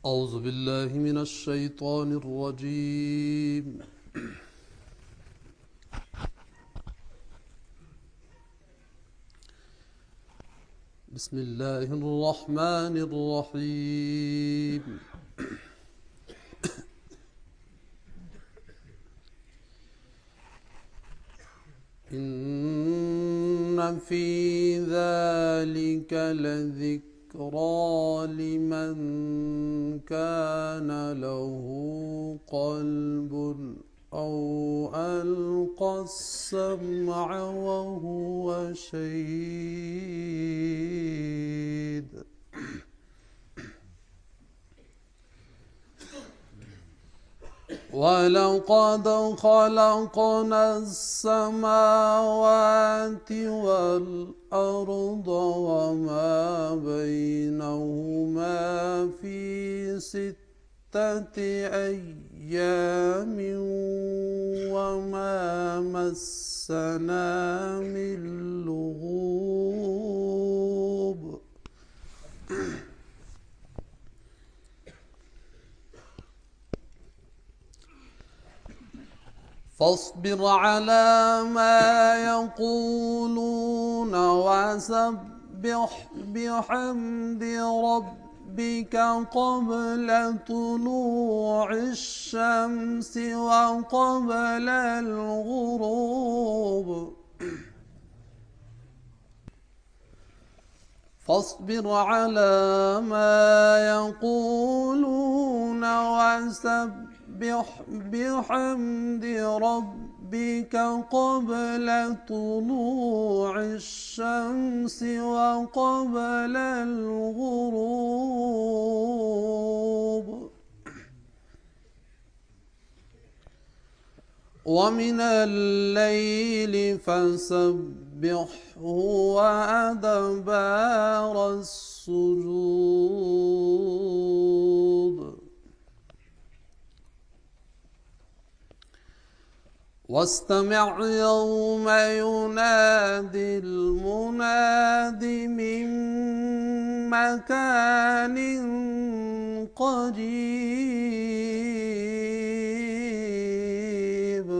أعوذ بالله من الشيطان الرجيم. بسم الله الرحمن الرحيم. إن في ذلك لذكرى لمن كان له قلب أو ألقى السمع وهو شهيد. ولقد خلقنا السماوات والأرض وما بينهما في 6 أيام وما مسنا من لغوب. فاصبر على ما يقولون وسبح بحمد ربك قبل طلوع الشمس وقبل الغروب. فاصبر على ما يقولون وسبح بحمد ربك قبل طلوع الشمس وقبل الغروب. ومن الليل فسبحه وأدبار السجود. واستمع يوم ينادي المناد من مكان قريب.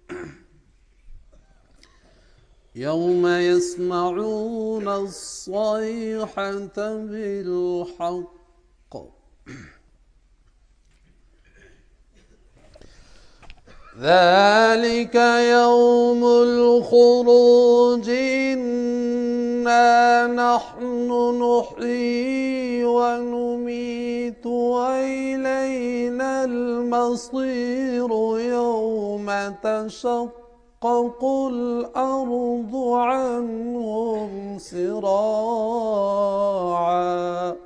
يوم يسمعون الصيحة بالحق. ذلك يوم الخروج إنا نحن نحيي ونميت وإلينا المصير. يوم تشقق الأرض عنهم سراعا.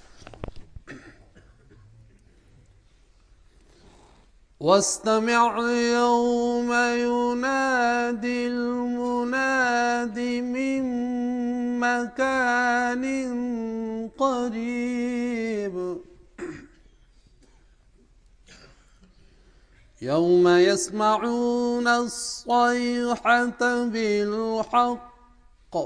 واستمع يوم ينادي المناد من مكان قريب. يوم يسمعون الصيحة بالحق.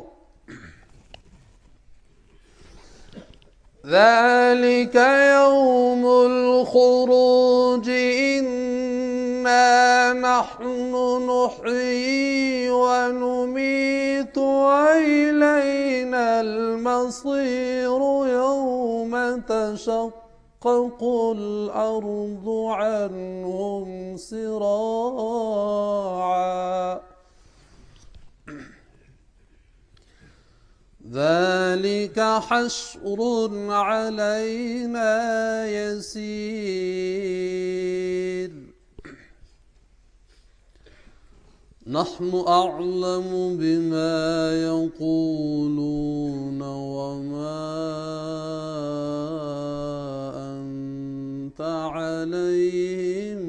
ذلك يوم الخروج إنا نحن نحيي ونميت وإلينا المصير. يوم تشقق الأرض عنهم سراعا. ذلك حشر علينا يسير. نحن أعلم بما يقولون وما أنت عليهم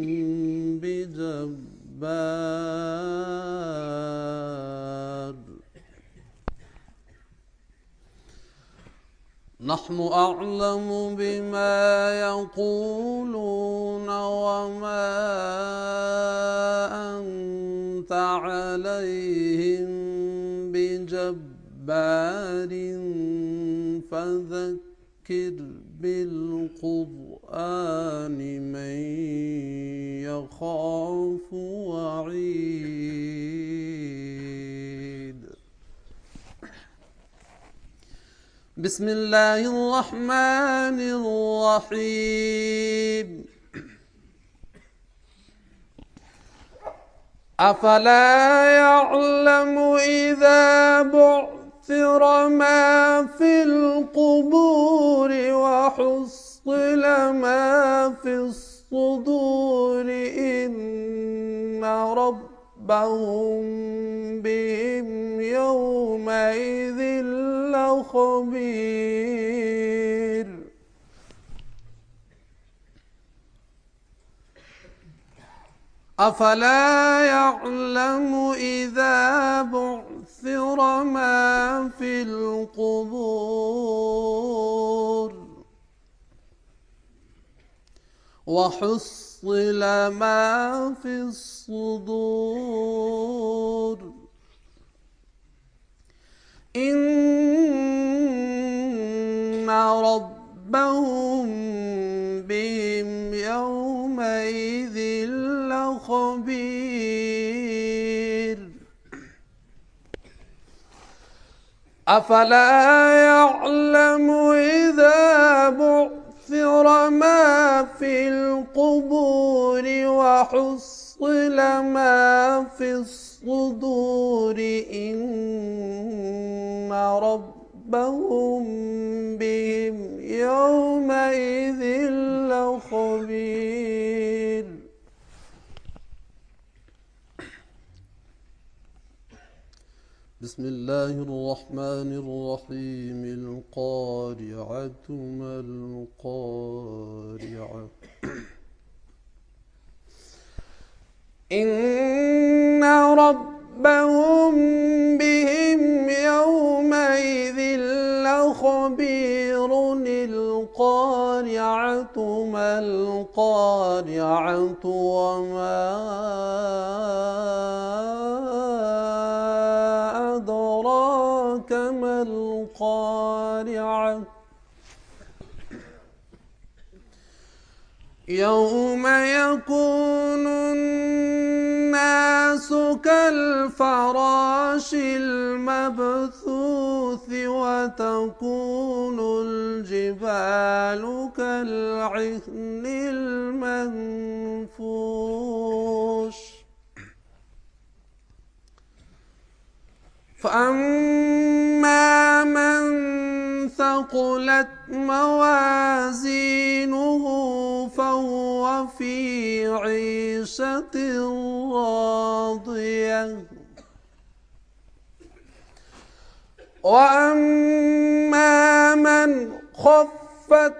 بجبار. نحن أعلم بما يقولون وما أنت عليهم بجبار. فذكر بالقرآن من يخاف وعيد. بسم الله الرحمن الرحيم. أفلا يعلم إذا بعثر ما في القبور وحصل ما في الصدور إن ربهم بهم يومئذ لخبير. أفلا يعلم إذا بعثر ما في القبور وحصل ما في الصدور إن ربهم بهم يومئذ لخبير. أفلا يعلم إذا بعثر ما في القبور وحصل ما في الصدور إن ربهم بهم يومئذ لخبير. بسم الله الرحمن الرحيم. القارعة ما القارعة. إن ربهم بهم يومئذ لخبير. القارعة ما القارعة وما أدراك ما القارعة. يوم يكون الناس كالفراش المبثوث وتكون الجبال كالعهن المنفوش. فأما من ثقلت موازينه فهو في عيشة راضية. وأما من خفت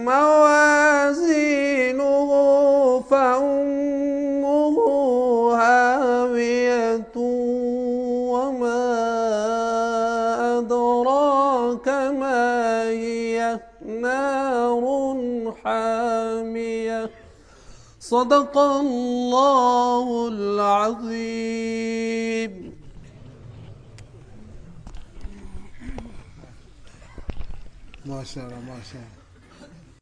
موازينه فأمه هاوية وما أدراك ما هي نار حامية. صدق الله العظيم. ما شاء الله ما شاء الله.